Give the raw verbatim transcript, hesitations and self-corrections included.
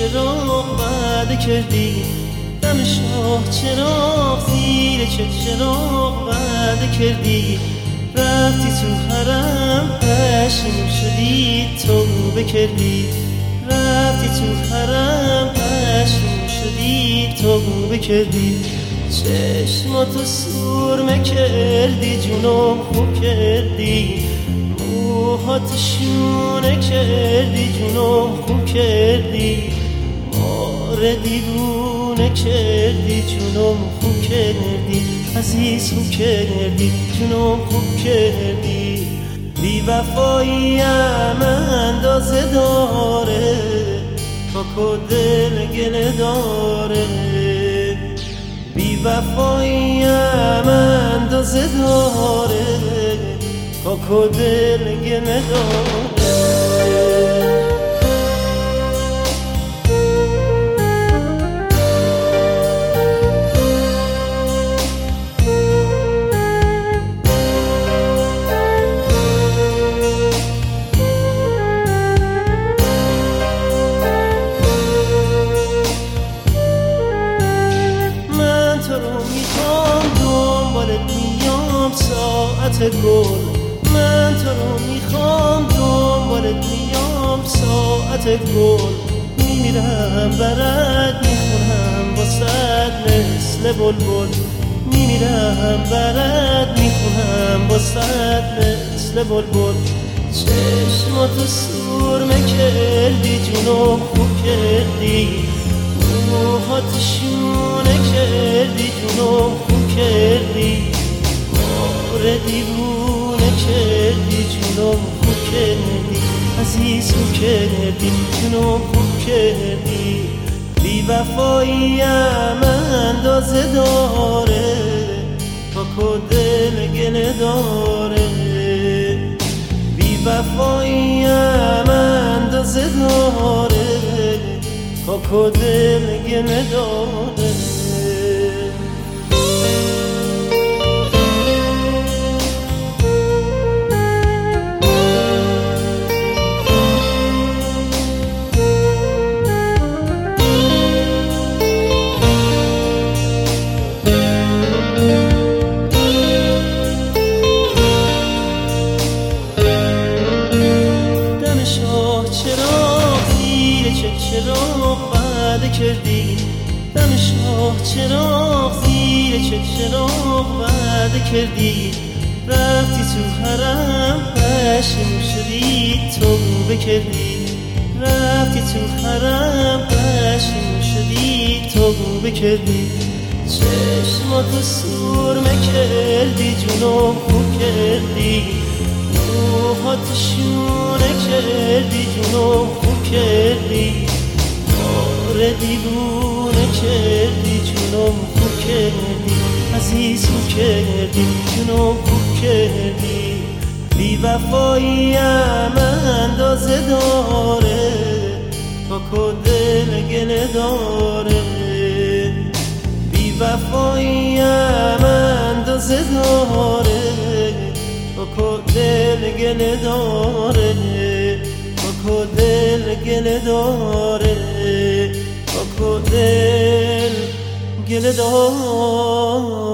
چراغ وعده کردی، دم شاه چراغ زیر چه چراغ وعده کردی، رفتی تو حرم پشیمون شدی توبه کردی، رفتی تو حرم پشیمون شدی توبه کردی، چشماتو سرمه کردی جونم خوب کردی، موهات شونه کردی جونم خوب کردی، ماره دیوونه کردی جونم خوب کردی، عزیز خوب کردی جونم خوب کردی، بی وفاییم اندازه داره کاکو دل گله داره، بی وفاییم اندازه داره کاکو دل گله داره. ساعت گل من تو رو میخوام دنبالت میام ساعت گل، میمیرم برات میخونم واسد مثل بلبل، میمیرم برات میخونم واسد مثل بلبل، چشماتو سرمه کردی جونم خوب کردی، موهات شونه کردی جونم خوب کردی، ماره دیوونه کردی جونم خوب کردی، عزیز خوب کردی جونم خوب کردی، بی وفاییم اندازه داره کاکو دل گله داره، بی وفاییم اندازه داره کاکو دل گله داره. چراغ وعده کردی، دم شاه چراغ زیر چه چراغ وعده کردی، رفتی تو حرم پشیمون شدی توبه کردی، رفتی تو حرم پشیمون شدی توبه کردی، چشماتو سرمه کردی جونم خوب کردی، موهات شونه کردی جونم خوب کردی، ماره دیوونه کردی جونم خوب کردی، عزیز خوب کردی جونم خوب کردی، بی وفاییم اندازه داره کاکو دل گله داره، بی وفاییم اندازه داره کاکو دل گله داره، کاکو دل گله داره، کاکو دل گله داره.